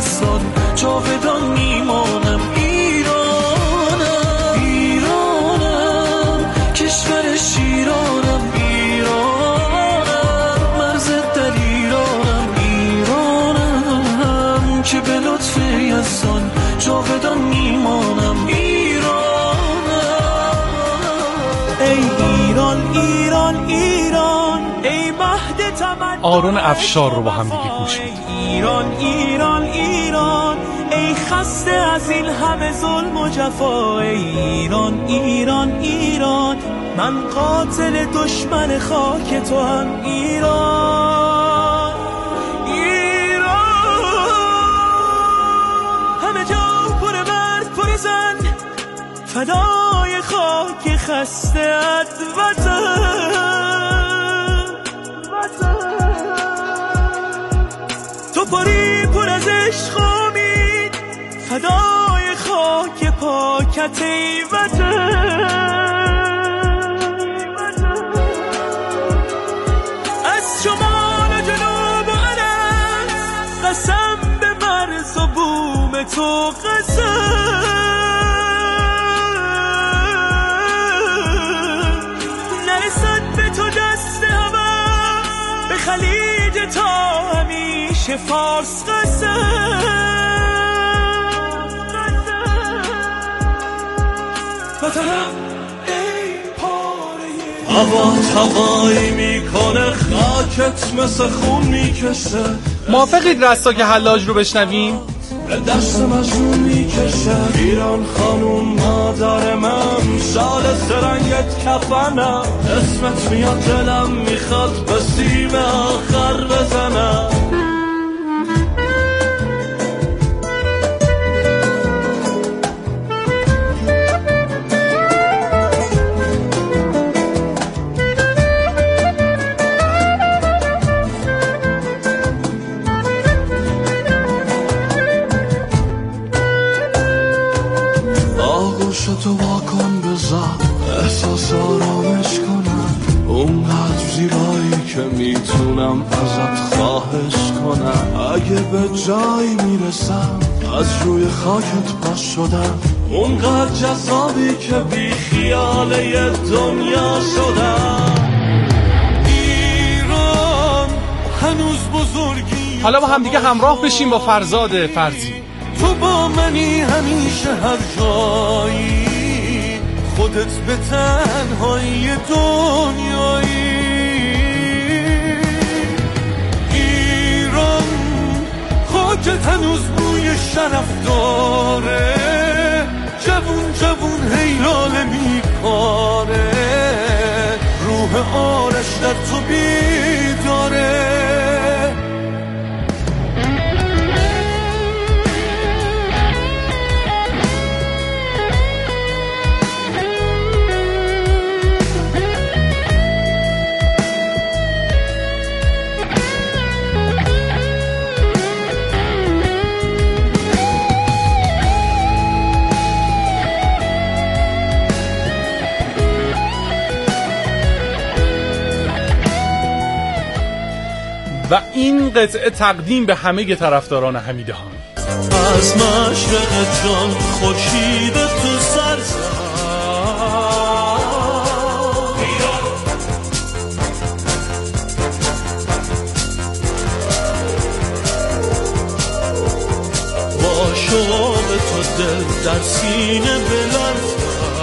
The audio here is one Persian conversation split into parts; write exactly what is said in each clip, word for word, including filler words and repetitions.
یزدان جاودان میمانم. ایرانم ایرانم کشور شیرانم. ایرانم مرز در ایرانم. ایرانم که به لطف یزدان جاودان میمانم. ایرانم ای ایران ایران ایران ای مهد تمدن. آرون افشار رو با هم دیگه گوش میدیم. ایران ایران ایران ای خسته از این همه ظلم و جفا. ای ایران ایران ایران من قاتل دشمن خاک تو هم. ایران ایران همه جا پر مرد پر زن فدای خاک خسته ات وطن. تو پری پر از عشق امید فدای خاک پاکت ای وطن. از شمال و جنوب و عرض قسم به مرز و بوم تو قسم. نرسد به تو دست هوا به خلیج تا همیشه فارس قسم. وطنم ای پاره هوا هوایی میکنه خاکت مثل خون میکشه. موافقید رسا که حلاج رو بشنویم؟ به دست مجنون میکشه. ایران خانوم مادر من شال سرنگت کفنم. اسمت میاد دلم میخواد به سیم آخر بزنم. تو واکن بذار احساس آرامش کنم. اونقدر زیبایی که میتونم ازت خواهش کنم. اگه به جایی میرسم از روی خاکت پاس شدم. اونقدر جذابی که بی خیاله دنیا شدم. ایران هنوز بزرگی. حالا با هم دیگه همراه بشیم با فرزاد فرزی. تو با منی همیشه هر جایی خودت به تنهایی دنیایی. ایران خاکت هنوز بوی شرف داره. جوون جوون هیلاله میکاره. روح آرش در تو بیداره. و این قطعه تقدیم به همه طرفداران حمیدهان. از مشرق جان خورشید تو سر زد. با شوق تو دل در سینه بلرزد.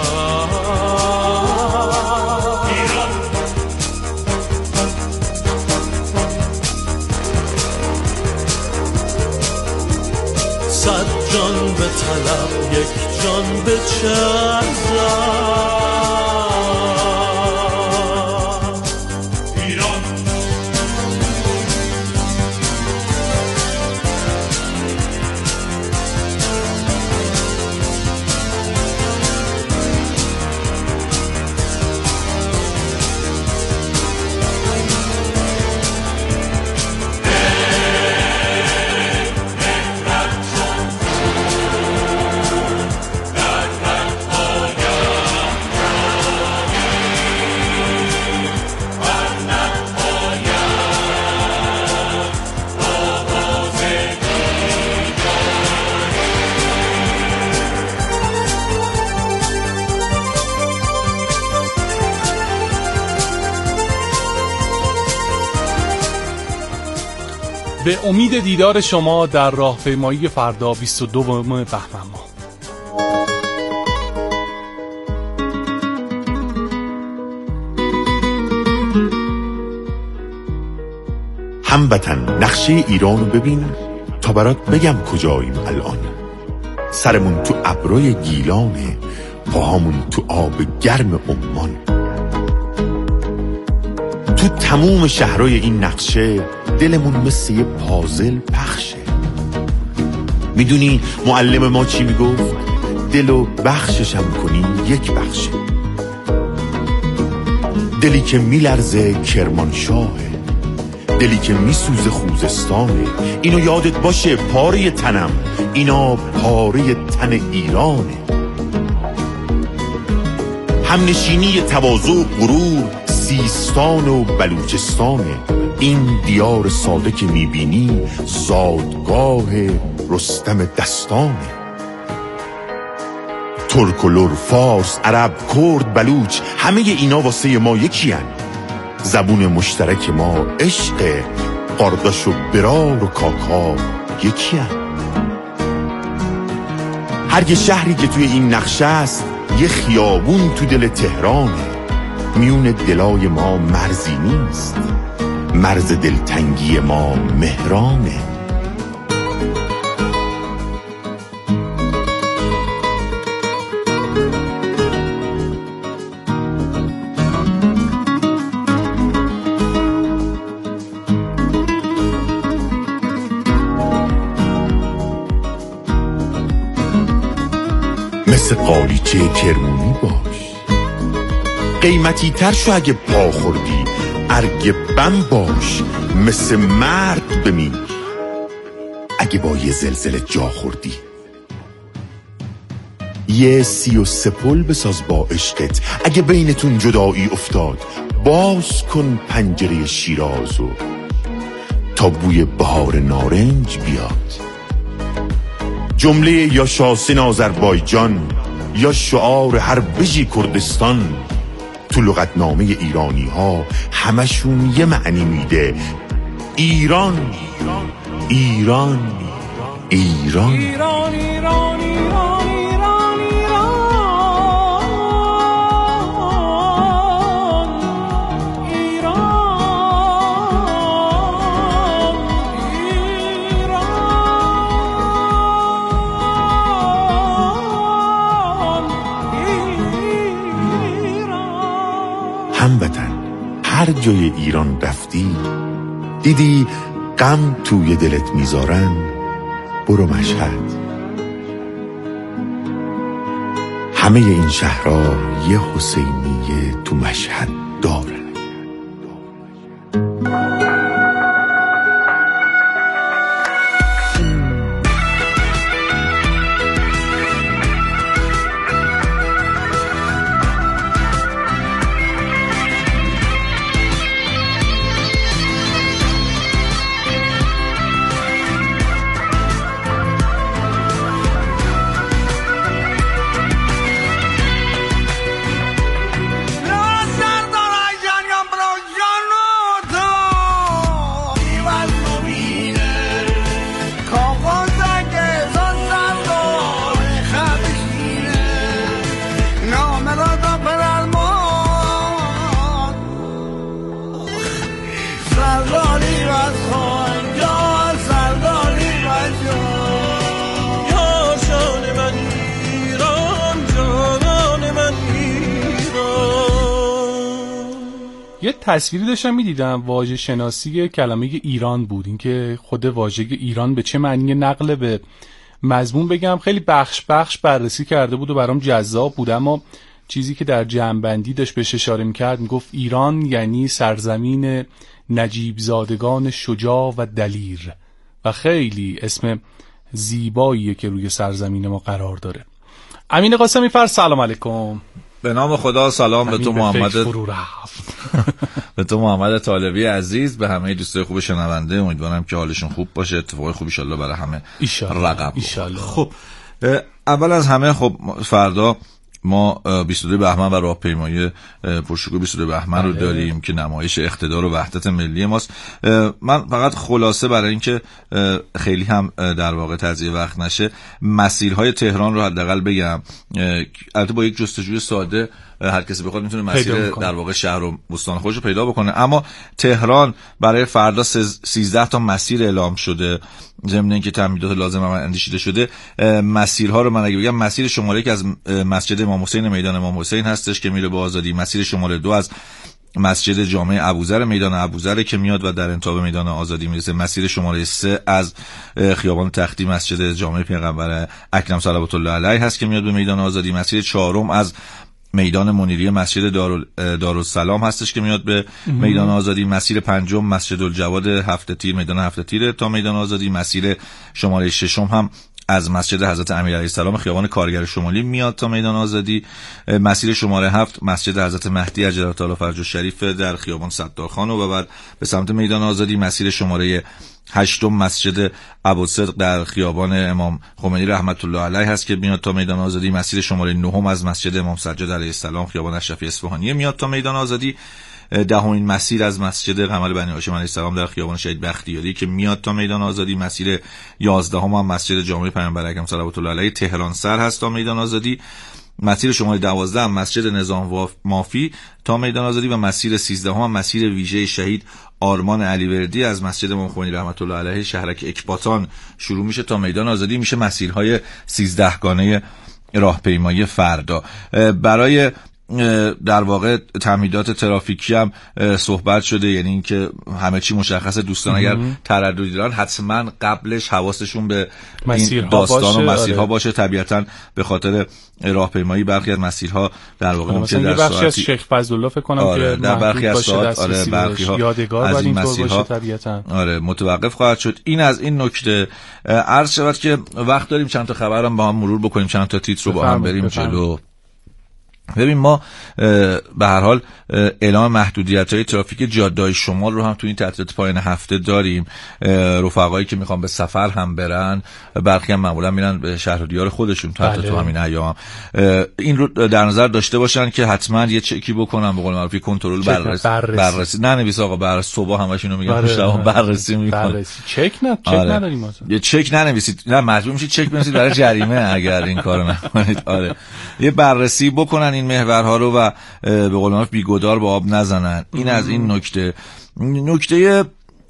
صد جان به طلب یک جان به چرزد. ایران به امید دیدار شما در راهپیمایی فردا بیست و دو بهمن ماه. هموطن نقشه ایرانو ببین تا برات بگم کجاییم الان. سرمون تو ابروی گیلانه، پاهامون تو آب گرم عمان. تو تموم شهرهای این نقشه دلمون مثل یه پازل پخشه. میدونی معلم ما چی میگفت؟ دلو بخششم کنی یک بخشه. دلی که میلرزه کرمانشاهه، دلی که میسوزه خوزستانه. اینو یادت باشه پاره تنم، اینا پاره تن ایرانه. همنشینی تواضع و غرور سیستان و بلوچستانه. این دیار ساده که میبینی زادگاه رستم دستانه. ترک و لر، فارس، عرب، کرد، بلوچ، همه اینا واسه ما یکی هن. زبون مشترک ما عشق، قارداش و برار و کاکا یکی هن. هر یه شهری که توی این نقشه است یه خیابون تو دل تهرانه. میون دلای ما مرزی نیست، مرز دلتنگی ما مهرانه. مثل قالیچه کرمونی باش، قیمتی تر شو اگه پا خوردی. ارگ بم باش، مثل مرد بمیر اگه با یه زلزله جا خوردی. یه سی و سپل بساز با عشقت اگه بینتون جدایی افتاد. باز کن پنجره شیرازو تا بوی بهار نارنج بیاد. جمله یا شاسن آذربایجان یا شعار هر بژی کردستان تو لغتنامه ایرانی ها همشون یه معنی میده. ایران ایران ایران ایران ایران ایران ایران هموطن، هر جای ایران رفتی دیدی غم توی دلت میذارن، برو مشهد. همه این شهرها یه حسینیه تو مشهد داره. یه تصویری داشتم میدیدم، واژه شناسی کلمه ایران بود. این که خود واژه ایران به چه معنی نقل به مضمون بگم خیلی بخش بخش بررسی کرده بود و برام جذاب بود، اما چیزی که در جمع‌بندی داشت بهش اشاره میکرد میگفت ایران یعنی سرزمین نجیب زادگان شجاع و دلیر و خیلی اسم زیباییه که روی سرزمین ما قرار داره. امین قاسمی فر سلام علیکم. به نام خدا سلام به تو محمد به تو محمد طالبی عزیز، به همه دوستای خوب شنونده. امیدوارم که حالشون خوب باشه، اتفاق خوب ان شاء الله برای همه رقم. خب اول از همه خب فردا ما بیست و دو بهمن و راهپیمایی پرشکوه بیست و دو بهمن رو داریم که نمایش اقتدار و وحدت ملی ماست. من فقط خلاصه برای اینکه خیلی هم در واقع تضییع وقت نشه مسیرهای تهران رو حداقل بگم. البته با یک جستجوی ساده هر کسی بخواد میتونه مسیر در واقع شهر و بستان خودش رو پیدا بکنه، اما تهران برای فردا سیزده تا مسیر اعلام شده ضمن اینکه تمهیدات لازم هم اندیشیده شده. مسیرها رو من اگه بگم، مسیر شماره یک از مسجد امام حسین میدان امام حسین هستش که میره به آزادی، مسیر شماره دو از مسجد جامع ابوذر میدان ابوذر که میاد و در انتاب میدان آزادی میرسه، مسیر شماره سه از خیابان تختی مسجد جامع پیغمبر اکرم صلوات الله علیه هست که میاد به میدان آزادی، مسیر چهارم از میدان منیری مسجد دارالسلام هستش که میاد به میدان آزادی، مسیر پنجم مسجد الجواد هفت تیر میدان هفت تیر تا میدان آزادی، مسیر شماره ششم هم از مسجد حضرت امیر علیه السلام خیابان کارگر شمالی میاد تا میدان آزادی، مسیر شماره هفت مسجد حضرت مهدی عجل الله فرجه الشریف در خیابان ستارخان و بعد به سمت میدان آزادی، مسیر شماره هشتم مسجد ابوالصدق در خیابان امام خمینی رحمت الله علیه هست که میاد تا میدان آزادی، مسیر شماره نهم از مسجد امام سجاد علیه السلام خیابان اشرفی اصفهانی میاد تا میدان آزادی، دهمین مسیر از مسجد قمر بنی هاشم علیه السلام در خیابان شهید بختیاری که میاد تا میدان آزادی، مسیر یازدهم هم مسجد جامع پیامبر اکرم صلوات الله علیه تهران سر هست تا میدان آزادی، مسیر شماره دوازده هم مسجد نظام مافی تا میدان آزادی و مسیر سیزده هم مسیر ویژه شهید آرمان علیوردی از مسجد امام خمینی رحمت الله علیه شهرک اکباتان شروع میشه تا میدان آزادی. میشه مسیرهای سیزده گانه راهپیمایی فردا. برای در واقع تمهیدات ترافیکی هم صحبت شده، یعنی اینکه همه چی مشخصه. دوستان اگر ترددی دارن حتما قبلش حواسشون به این داستان باشه، و مسیرها آره. باشه. طبیعتا به خاطر راهپیمایی برخی از مسیرها در واقع ممکنه در ساعتی از شیخ فضلالله فکر کنم آره که در برخی از ساعات آره برخی ها یادگار از این مسیرها طبیعتا آره متوقف خواهد شد. این از این نکته. عرض شود که وقت داریم چند تا خبرم با هم مرور بکنیم، چند تا تیتر رو با هم بریم جلو. ببین ما به هر حال اعلام محدودیت‌های ترافیک جاده‌های شمال رو هم تو این تعطیلات پایان هفته داریم. رفقایی که میخوان به سفر هم برن، برخی هم معمولا میرن به شهردیار خودشون تا بله. تو همین ایام این رو در نظر داشته باشن که حتما یه چکی بکنن، به قول معروف کنترل بررسی بررسی ننویس آقا بررسی صبح همش اینو میگن شب بررسی میکنن. چک نه چک آره. نداریم ما. یه چک ننویسید، نه مجبور میشید چک بنویسید برای جریمه اگر این کارو نکنید. آره یه بررسی بکنن این محورها رو و به قول معروف بیگدار به آب نزنن. این از این نکته. نکته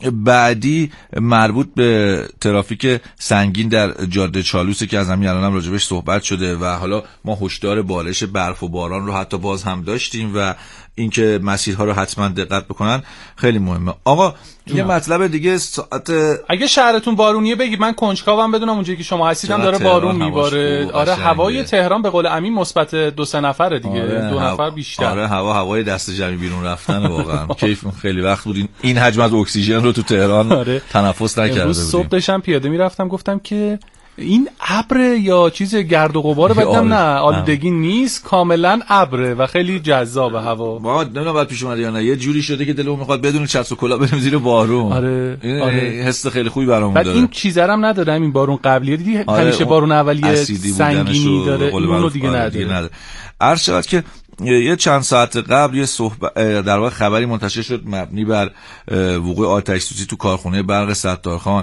بعدی مربوط به ترافیک سنگین در جاده چالوسه که از همین الان هم راجبش صحبت شده و حالا ما هشدار بارش برف و باران رو حتی باز هم داشتیم و اینکه مسیرها رو حتما دقت بکنن خیلی مهمه. آقا یه مطلب دیگه ساعت اگه شهرتون بارونیه بگید، من کنجکاوم بدونم اونجایی که شما هستید هم داره بارون میباره. آره هوای تهران به قول امین مثبت دو سه نفره دیگه. آره. دو نفر بیشتر. آره هوا هوای دست جمعی بیرون رفتن واقعا. کیف خیلی وقت بود این حجم از اکسیژن رو تو تهران آره. تنفس نکرده بودیم. صبح داشتم پیاده میرفتم گفتم که این ابر یا چیز گرد و غبار بدم، نه آلودگی نیست، کاملا ابره و خیلی جذابه هوا. ما نمیدونم بعد پیش اومده یا نه، یه جوری شده که دلمون میخواد بدون چتر و کلاه بریم زیر بارون. آره این آره. حس خیلی خوبی برامون داره. بعد این چیزا هم نداره، این بارون قبلیه دیدی آره همیشه بارون اولیه سنگینی داره، اونو دیگه نداره. عرض شد که یه چند ساعت قبل یه صحبت در واقع خبری منتشر شد مبنی بر وقوع آتش سوزی تو کارخونه برق ستارخان.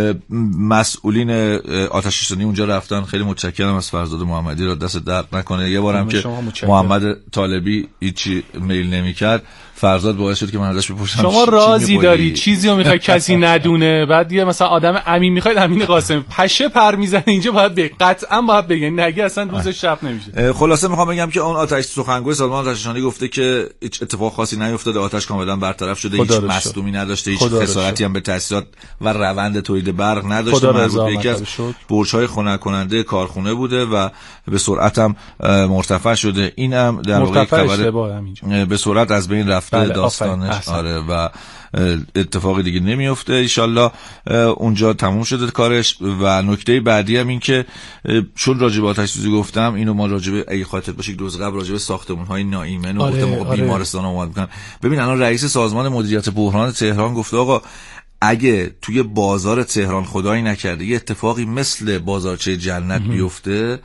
مسئولین آتش سوزی اونجا رفتن. خیلی متشکرم از فرزاد محمدی، را دست درد نکنه. یه بارم که محمد طالبی هیچی میل نمیکرد، فرزاد باعث شد که من ازش بپرسم شما رازی داری چیزی رو میخوای کسی ندونه، بعد یه مثلا آدم امین میخواید امین قاسم پشه پر میزنه اینجا باید به قطعا باید بگین نگه اصلا روز شب نمیشه. خلاصه میخوام بگم که اون آتش سخنگوی سازمان آتش نشانی گفته که هیچ اتفاق خاصی نیفتاده، آتش کاملا برطرف شده، هیچ مصدومی نداشته، هیچ خسارتی هم به تاسیسات و روند تولید برق نداشته. مربوط به یکی از برج‌های خنک کننده کارخونه بوده و به سرعت هم مرتفع شده. اینم در واقع خبر به سرعت از بین رفته بله داستانش. آره و اتفاقی دیگه نمیفته ان شاءالله. اونجا تموم شده کارش. و نکته بعدی هم این که چون راجع به آتش سوزی گفتم، اینو ما راجع به اگه خاطر باشه روز قبل راجع به ساختمان‌های ناایمن و آره، موقع آره. بیمارستان اومد میگن. ببین الان رئیس سازمان مدیریت بحران تهران گفته آقا اگه توی بازار تهران خدایی نکرده یه اتفاقی مثل بازارچه جنت بیفته،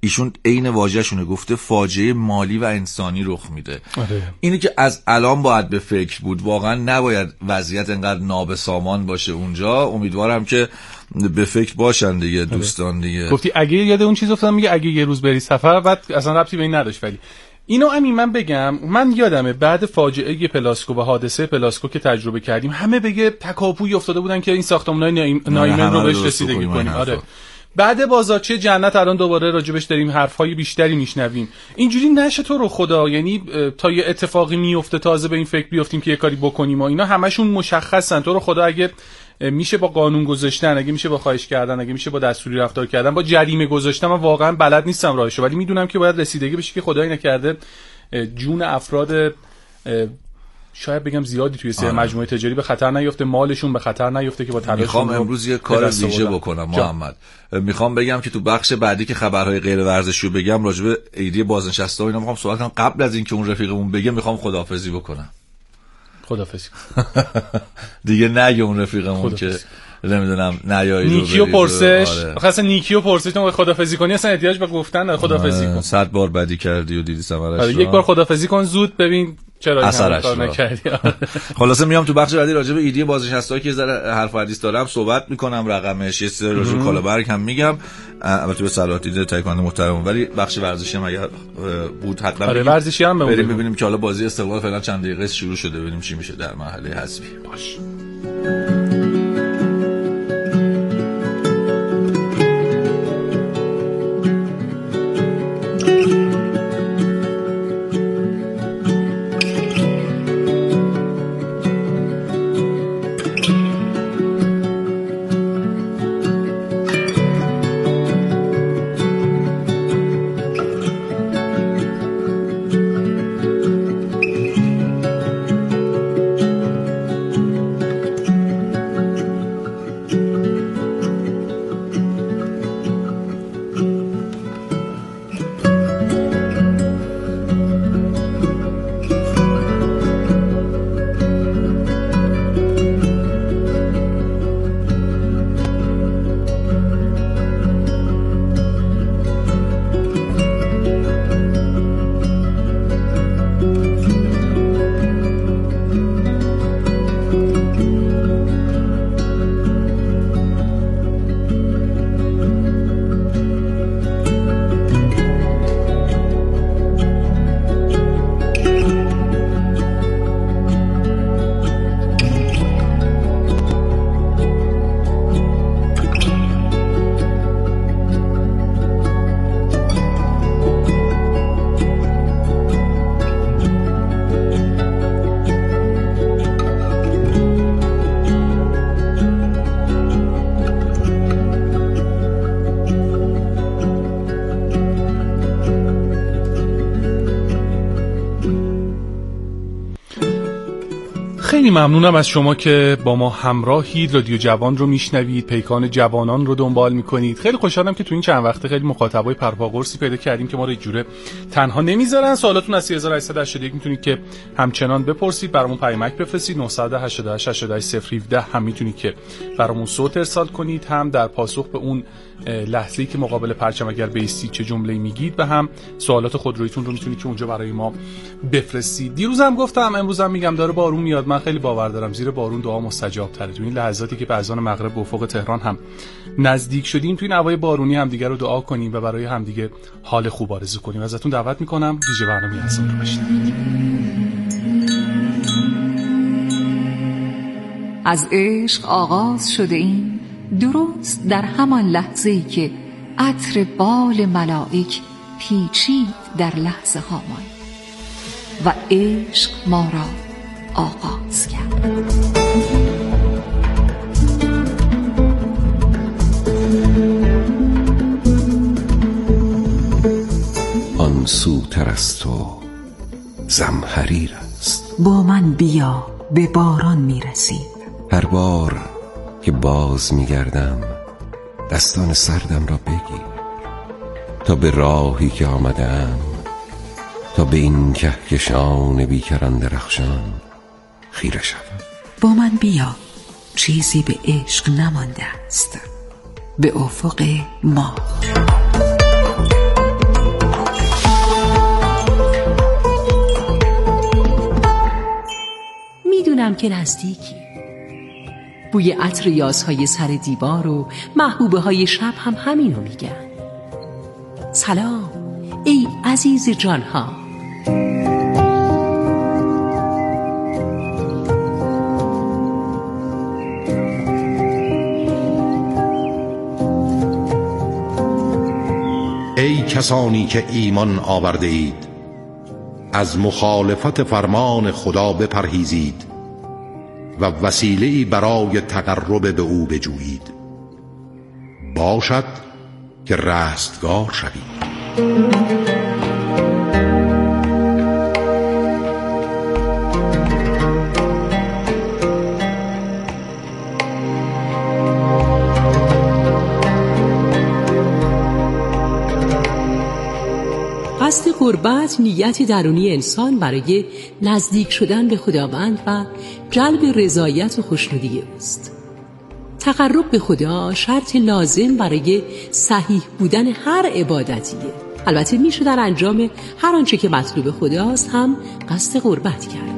ایشون عین واژه‌شونه، گفته فاجعه مالی و انسانی رخ میده. آره. اینی که از الان باید به فکر بود، واقعا نباید وضعیت انقدر نابسامان باشه اونجا. امیدوارم که به فکر باشن دیگه دوستان دیگه. گفتی اگه یاد اون چیز افتادم، میگه اگه یه روز بری سفر، بعد اصلا ربطی به این نداشت. ولی اینو امین من بگم، من یادمه بعد فاجعه پلاسکو و حادثه پلاسکو که تجربه کردیم، همه بگه تکاپوی افتاده بودن که این ساختمان‌های نایمن رو بهش رسیدگی کنیم. آره. بعد بازارچه جنت الان دوباره راجبش داریم حرفای بیشتری میشنویم. اینجوری نشه تو رو خدا، یعنی تا یه اتفاقی میفته تازه به این فکر بیافتیم که یه کاری بکنیم و اینا همشون مشخصن. تو رو خدا اگه میشه با قانون گذاشتن، اگه میشه با خواهش کردن، اگه میشه با دستوری رفتار کردن، با جریمه گذاشتن، من واقعا بلد نیستم راهشو، ولی میدونم که باید رسیدگی بشه که خدایی نکرده جون افراد شاید بگم زیادی توی سری مجموعه تجاری به خطر نیفته، مالشون به خطر نیفته که با تلاششون. میخوام امروز یه کار ویژه بکنم محمد. میخوام بگم که تو بخش بعدی که خبرهای غیر ورزشی رو بگم راجع به ایدی بازنشسته و اینا میخوام صحبت کنم. قبل از اینکه اون رفیقمون بگه میخوام خداحافظی بکنم. خداحافظی دیگه نگه اون رفیقمون که نمیدونم نیایی رو نیکیو پرسش. آخه اصلا نیکیو پرسش تو خداحافظی کنی اصلا احتیاج به گفتن خداحافظی کن. صد بار بدی کردی و دیدی ثمرش. یک بار خداحافظی کن زود ببین چرا این کار نکردی. خلاصه میام تو بخش بعدی راجع به ایدی بازنشسته‌ها که ذره حرف و حدیث دارم صحبت میکنم، رقمش یه سری راجع به کالابرگ هم میگم، البته به صلاحیت تایکوندو محترم. ولی بخش ورزشی هم اگر بود حتما آره ورزشی هم بریم ببینیم که حالا بازی استقلال فعلا چند دقیقه شروع شده، ببینیم چی میشه در مرحله حذفی. باش. خیلی ممنونم از شما که با ما همراهید، رادیو جوان رو میشنوید، پیکان جوانان رو دنبال میکنید. خیلی خوشحالم که تو این چند وقته خیلی مخاطبای پرپاگورسی پیدا کردیم که ما رو یه جوره تنها نمیذارن. سوالاتون از سه هزار و هشتصد و هشتاد و یک میتونید که همچنان بپرسید، برامون پیامک بفرستید. نه هشت هشت هشت هشت صفر یک هفت هم میتونید که برامون صوت ارسال کنید، هم در پاسخ به اون لحظه‌ای که مقابل پرچم اگر بیستی چه جمله‌ای میگید، و هم سوالات خودرویتون رو میتونید که اونجا برای ما بفرستید. دیروزم گفتم، امروزم میگم، داره بارون میاد. من خیلی باور دارم زیر بارون دعا مستجاب تره. تو این لحظاتی که به اذان مغرب به افق تهران هم نزدیک شدیم، تو این هوای بارونی هم دیگه رو دعا کنیم و برای هم دیگه حال خوب آرزو کنیم. ازتون دعوت میکنم ویژه برنامه اذان رو بشنوید. از عشق آغاز شده این درست در همان لحظه‌ای که عطر بال ملائک پیچید در لحظه هامان و عشق ما را آغاز کرد. آن سوتر از تو زمهریر است. با من بیا به باران میرسید. هر بار که باز میگردم دستان سردم را بگیر، تا به راهی که آمدم، تا به این کهکشان بیکران درخشان خیره شوم. با من بیا، چیزی به عشق نمانده است، به افق ما. میدونم که نزدیکی. بوی عطر یاسهای سر دیوار و محبوبه های شب هم همینو میگن. سلام ای عزیز جانها. ای کسانی که ایمان آورده اید، از مخالفت فرمان خدا بپرهیزید و وسیله‌ای برای تقرب به او بجویید، باشد که رستگار شوید. قصد قربت نیت درونی انسان برای نزدیک شدن به خداوند و جلب رضایت و خوشنودی اوست. تقرب به خدا شرط لازم برای صحیح بودن هر عبادتیه. البته میشه در انجام هر آنچه که مطلوب خداست هم قصد قربت کرد.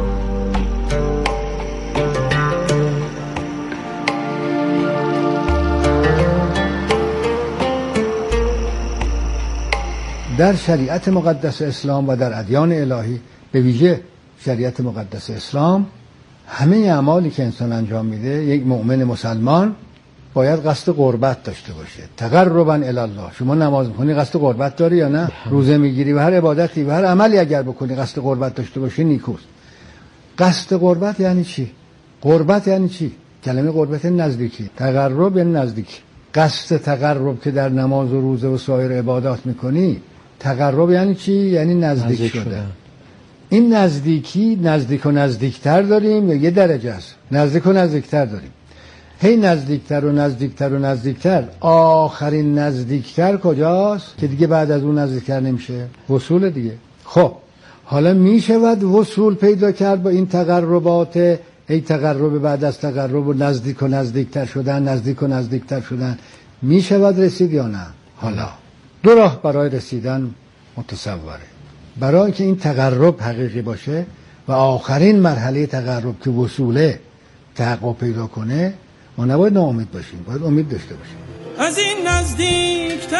در شریعت مقدس اسلام و در ادیان الهی، به ویژه شریعت مقدس اسلام، همه اعمالی که انسان انجام میده، یک مؤمن مسلمان باید قصد قربت داشته باشه. تقربا الی الله. شما نماز میخونی قصد قربت داری یا نه؟ روزه میگیری و هر عبادتی و هر عملی اگر بکنی قصد قربت داشته باشی نیکوست. قصد قربت یعنی چی؟ قربت یعنی چی؟ کلمه قربت نزدیکی. تقرب یعنی نزدیکی. قصد تقرب که در نماز و روزه و سایر عبادات میکنی، تقرب یعنی چی؟ یعنی نزدیک, نزدیک شده. شده. این نزدیکی نزدیک و نزدیکتر داریم یا یه درجه است؟ نزدیک و نزدیکتر داریم. هی نزدیکتر و نزدیکتر و نزدیکتر. آخرین نزدیکتر کجاست که دیگه بعد از اون نزدیکتر نمیشه؟ وصول دیگه. خب حالا میشود وصول پیدا کرد با این تقربات؟ ای تقرب بعد از تقرب و نزدیک و نزدیکتر شدن، نزدیک و نزدیکتر شدن، میشود رسید یا نه؟ حالا دو راه برای رسیدن متصوره. برای که این تقرب حقیقی باشه و آخرین مرحله تقرب که وصوله تحقق پیدا کنه، ما نباید ناامید باشیم، باید امید داشته باشیم. از این نزدیکتر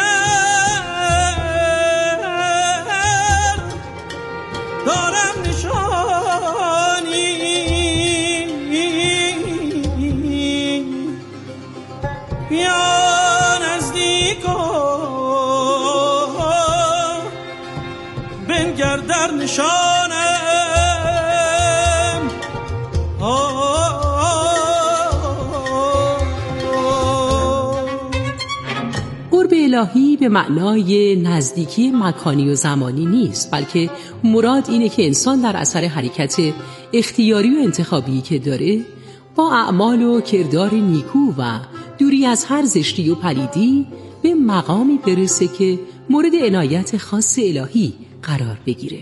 دارم نشانی، بیا نزدیکا بنگر در نشانم. قرب الهی به معنای نزدیکی مکانی و زمانی نیست، بلکه مراد اینه که انسان در اثر حرکت اختیاری و انتخابی که داره با اعمال و کردار نیکو و دوری از هر زشتی و پلیدی به مقامی برسه که مورد عنایت خاص الهی قرار بگیره.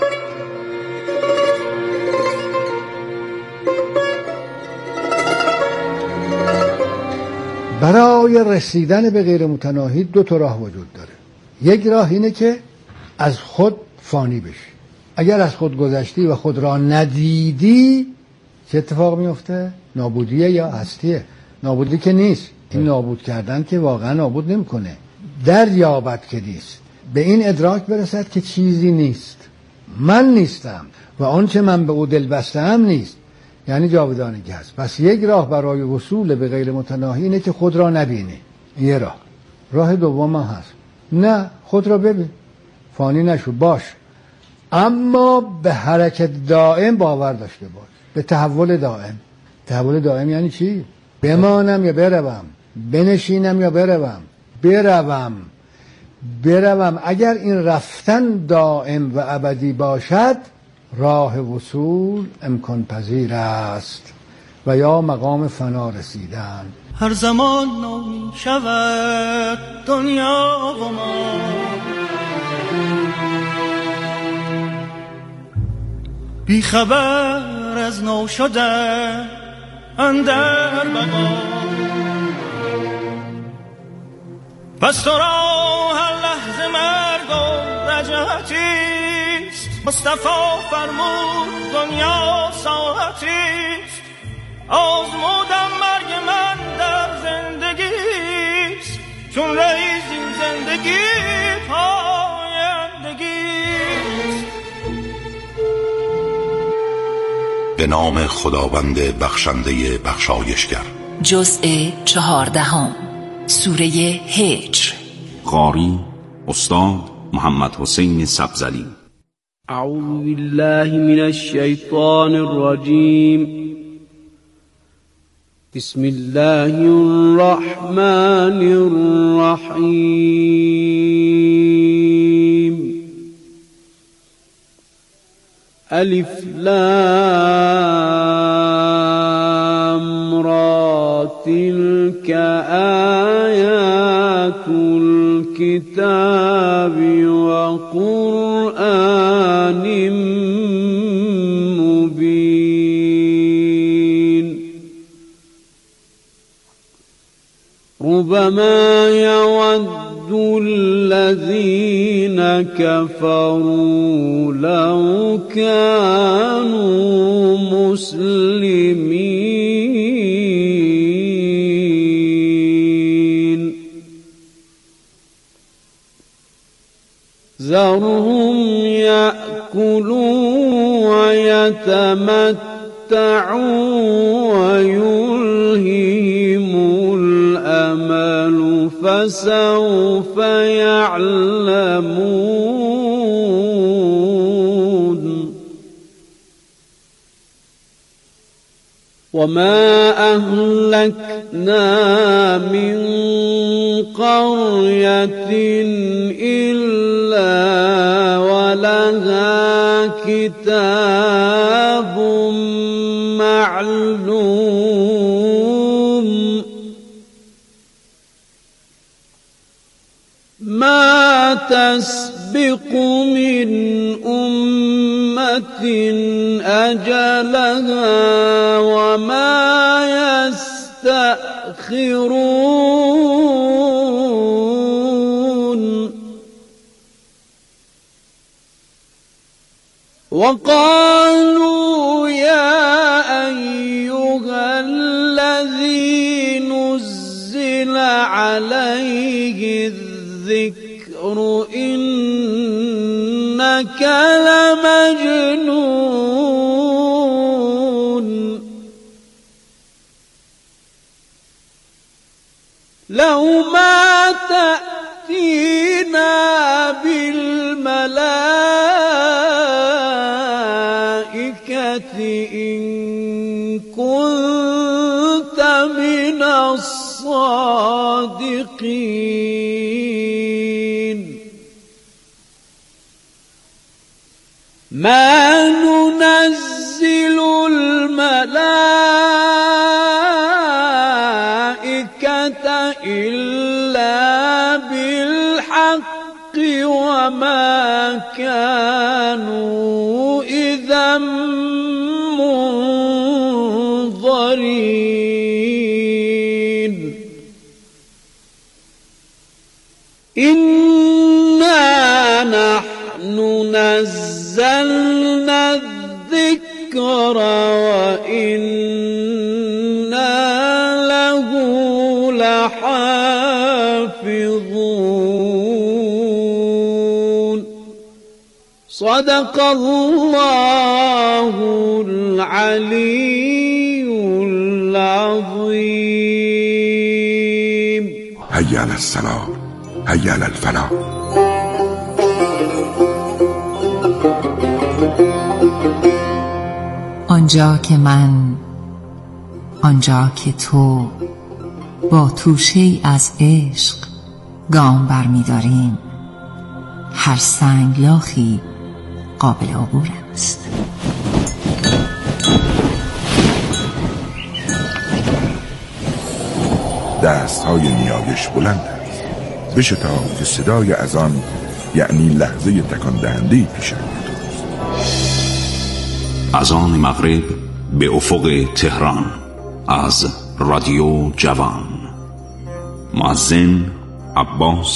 برای رسیدن به غیر متناهی دو تا راه وجود داره. یک راه اینه که از خود فانی بشی. اگر از خود گذشتی و خود را ندیدی، چه اتفاق میفته؟ نابودیه یا هستیه؟ نابودی که نیست. این نابود کردن که واقعا نابود نمیکنه. دریابد که نیست. به این ادراک برسد که چیزی نیست. من نیستم و آنچه من به او دل بستم نیست. یعنی جاودانگی هست. پس یک راه برای وصول به غیر متناهی اینه که خود را نبینی. یه راه. راه دوم هم هست. نه، خود را ببین. فانی نشو، باش. اما به حرکت دائم باور داشته باش. به تحول دائم. تحول دائم یعنی چی؟ بمانم یا بروم، بنشینم یا بروم، بروم بروم. اگر این رفتن دائم و ابدی باشد، راه وصول امکان پذیر است و یا مقام فنا رسیدن. هر زمان نو می شود دنیا و ما، بی خبر از نو شده اندر بقا. پس تو را هر لحظه مرگ و رجعتیست، مصطفی فرمود دنیا ساعتیست، آزمودم مرگ من در زندگیست، چون رئیس این زندگی پایندگیست. به نام خداوند بخشنده بخشایشگر. جزء چهاردهم، سوره هجر. قاری استاد محمد حسین سبزلی. اعوذ بالله من الشیطان الرجیم. بسم الله الرحمن الرحیم. الف لام را تلك آیات الكتاب وقرآن مبین. ربما يود الذين كفروا لو كانوا مسلمين. ذرهم يأكلوا ويتمتعوا ويلههم الأمل فسوف يعلمون. وما أهلكنا من قرية إلا ولها كتاب معلوم. ما تسبق من أمة أجلها وما يستأخرون. وقالوا يا أيها الذي نزل عليه الذكر إنك لمجنون. لو ما تأتينا بالملائكة إن كنت من الصادقين. ما ننزل الملائكة إلا بالحق وما كانوا إذا منظرين. إنا نحن نزلنا الذكر وإنا له لحافظون. صدق الله العلي العظيم. حي على الصلاة حي على الفلاح. آنجا که من، آنجا که تو با توشه‌ای از عشق گام برمی داریم، هر سنگلاخی قابل عبور است. دست های نیایش بلند است. بشتاب که صدای اذان یعنی لحظه تکان دهنده پیش روی توست. اذان مغرب به افق تهران از رادیو جوان. مؤذن عباس